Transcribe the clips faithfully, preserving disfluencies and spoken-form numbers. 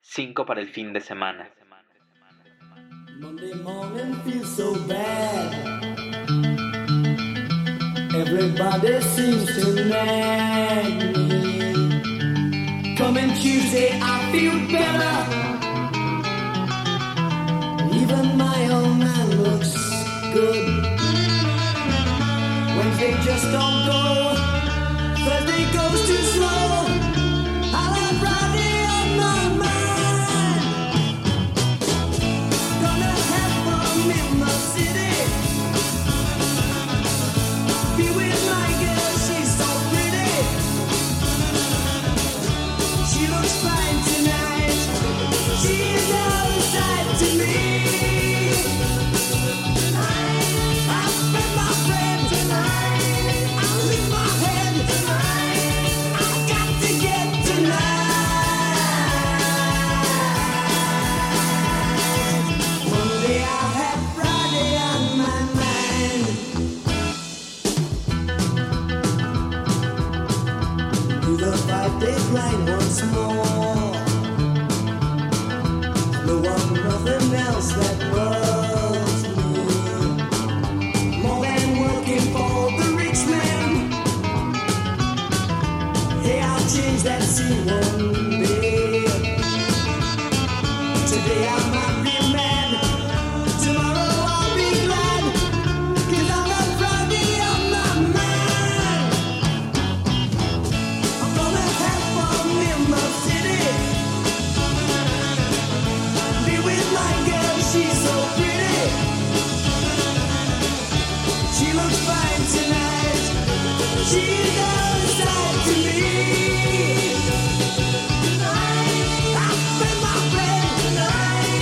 cinco para el fin de semana. Monday morning feels so bad. Everybody seems to nag me. Coming Tuesday I feel better. Even my old man looks good. Wednesday just don't go. Thursday goes too slow. I'll have Friday on my mind. Gonna have fun in my city. Be with my girl, she's so pretty. She looks fine tonight. She's outside to me. I've been my friend tonight. I'll leave my head tonight. I've got to get tonight. Monday I'll have Friday on my mind. Do the five-day grind once more. No one, nothing else that loves me more than working for the rich man. Hey, I'll change that scene one day. Today I might be mad. Tomorrow I'll be glad. 'Cause I've got Friday on my mind. I'm gonna have fun in my city. Be with my girl, she's so pretty. She looks fine tonight. She's outside to me. I've been my friend tonight.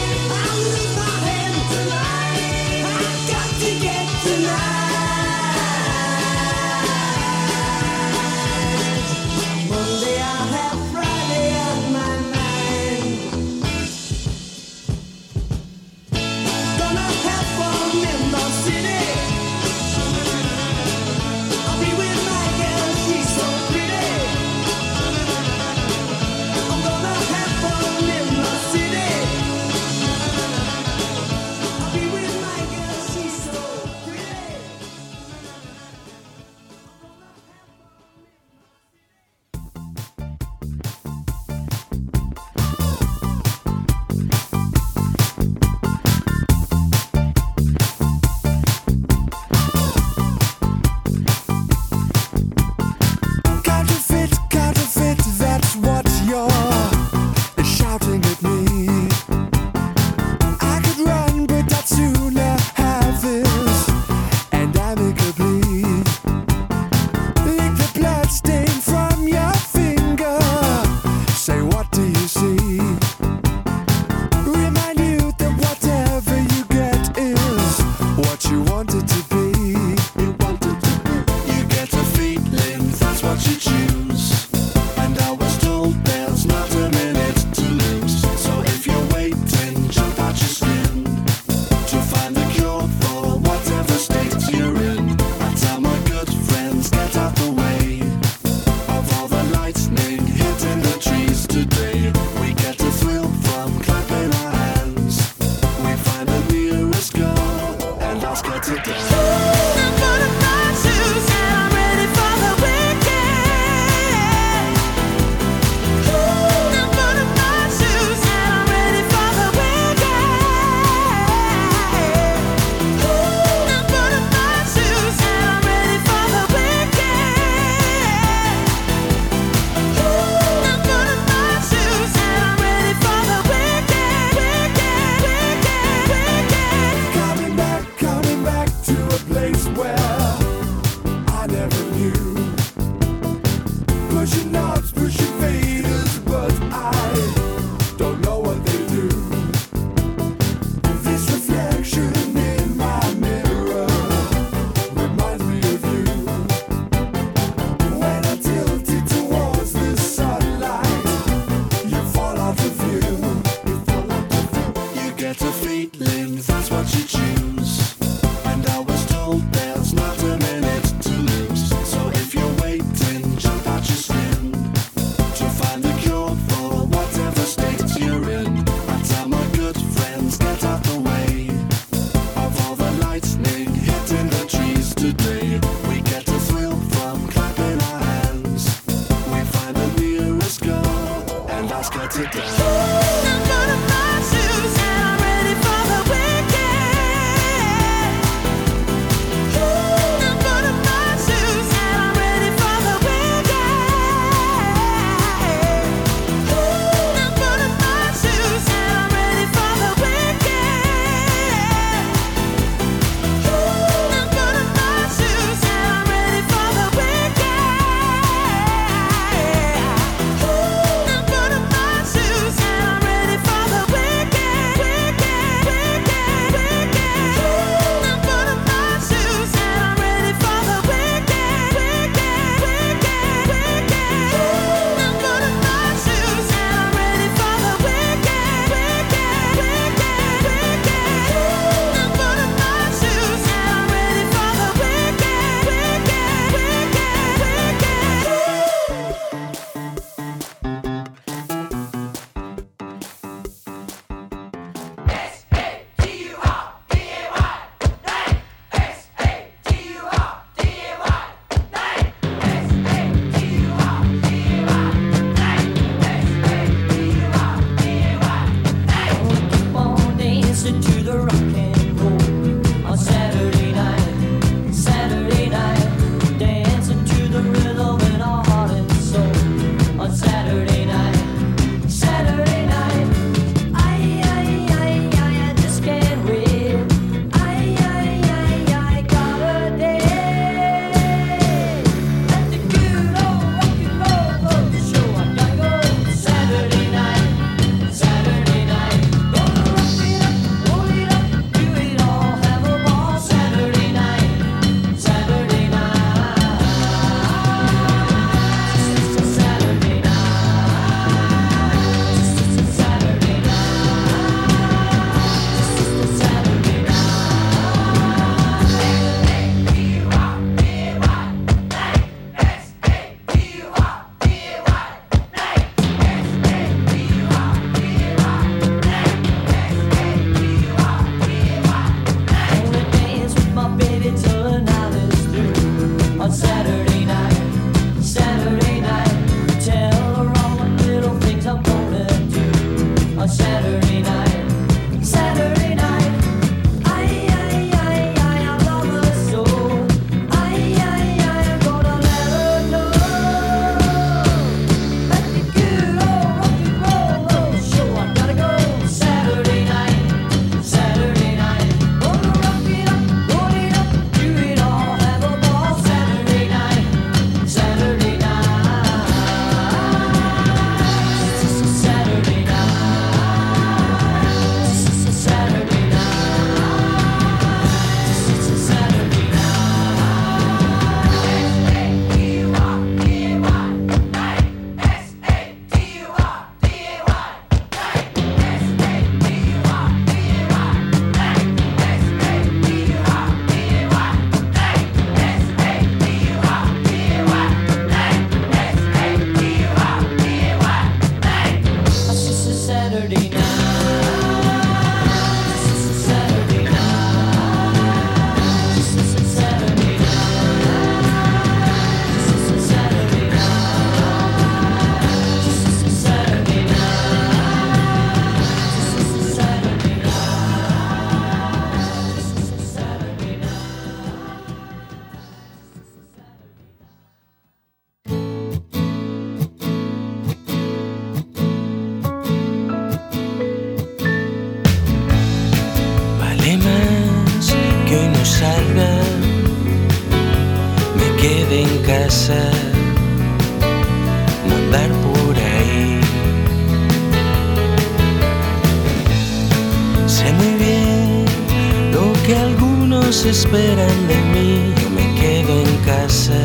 Esperan de mí, yo me quedo en casa.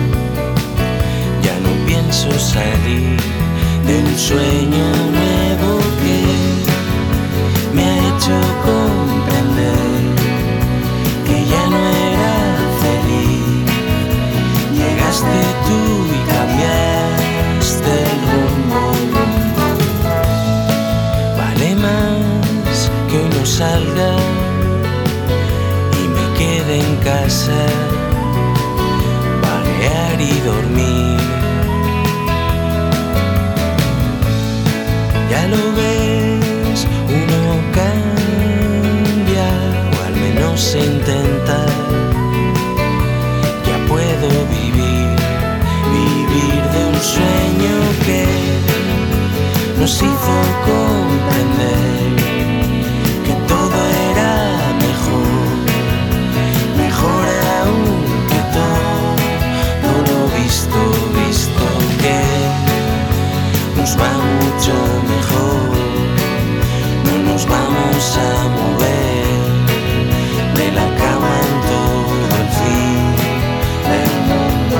Ya no pienso salir del sueño nuevo que me ha hecho comprender que ya no era feliz. Llegaste tú y cambiaste el rumbo. Vale más que hoy no salga en casa, parear y dormir. Ya lo ves, uno cambia, o al menos se intenta. Ya puedo vivir, vivir de un sueño que nos hizo comprender que todo era mejor, mejor aún que todo lo visto, visto que nos va mucho mejor, no nos vamos a mover de la cama en todo el fin del mundo.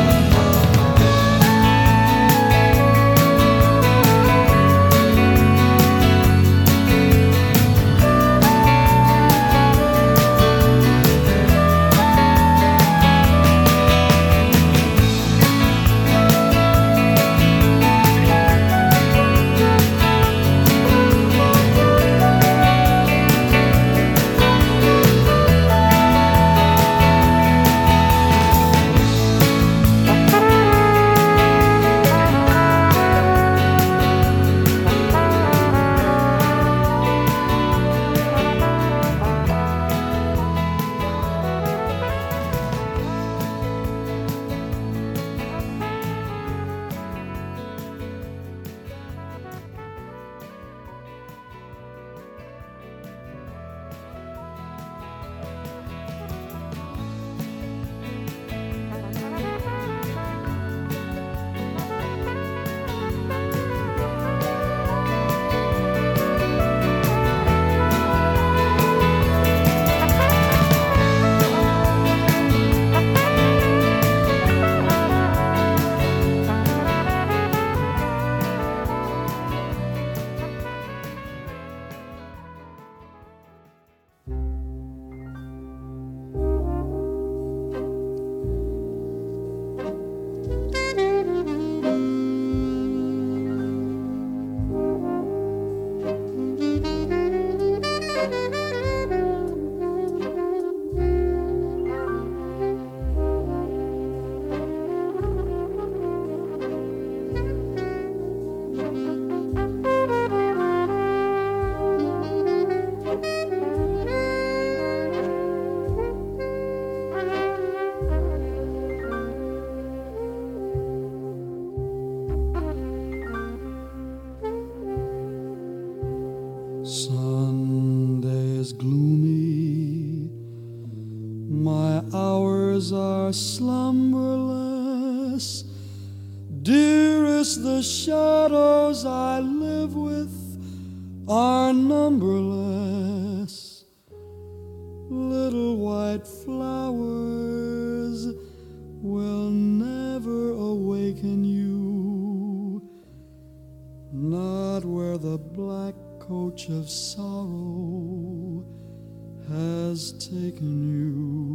Sunday's gloomy, my hours are slumberless. Dearest, the shadows I live with are numberless. Little white flowers will never awaken you, not where the black coach of sorrow has taken you.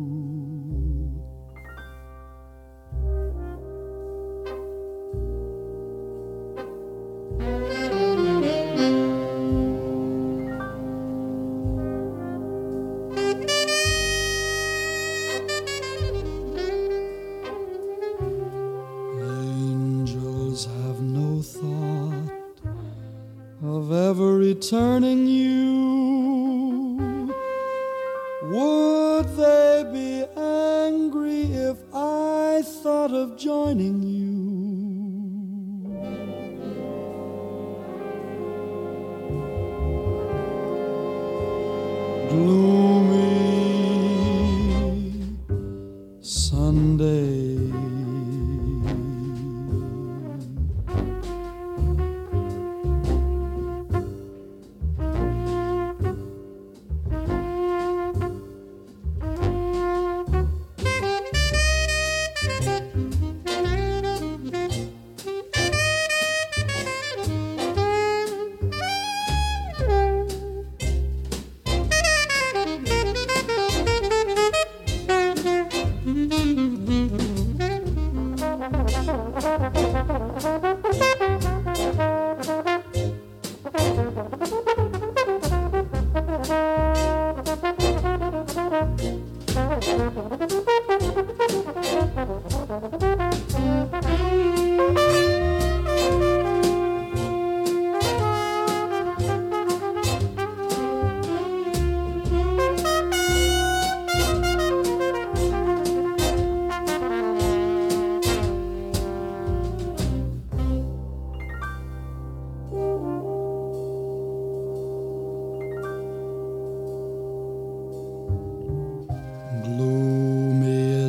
Angels have no thought of ever returning you. Would they be angry if I thought of joining you? Gloomy Sunday,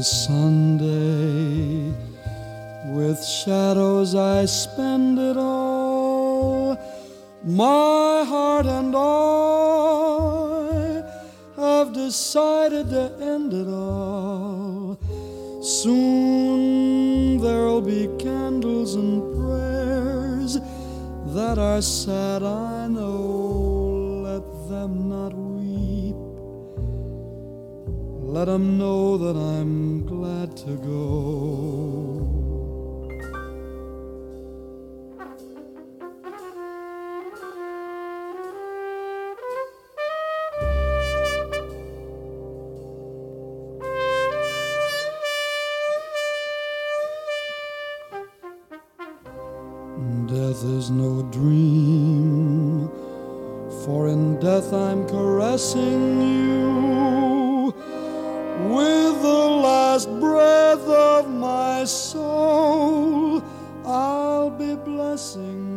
this Sunday. With shadows I spend it all. My heart and I have decided to end it all. Soon there'll be candles and prayers that are sad, I know. Let them not weep. Let them know that I'm glad to go. Death is no dream, for in death I'm caressing you. With the last breath of my soul, I'll be blessing